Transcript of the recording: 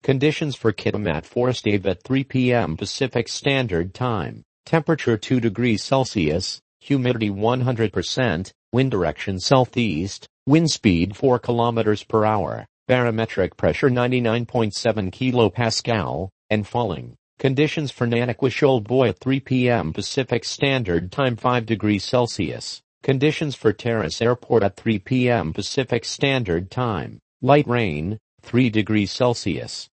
Conditions for Kitimat Forest Ave at 3 p.m. Pacific Standard Time. Temperature 2 degrees Celsius, humidity 100%, wind direction southeast, wind speed 4 kilometers per hour, barometric pressure 99.7 kilopascal, and falling. Conditions for Nanakwich Old Boy at 3 p.m. Pacific Standard Time 5 degrees Celsius. Conditions for Terrace Airport at 3 p.m. Pacific Standard Time. Light rain, 3 degrees Celsius.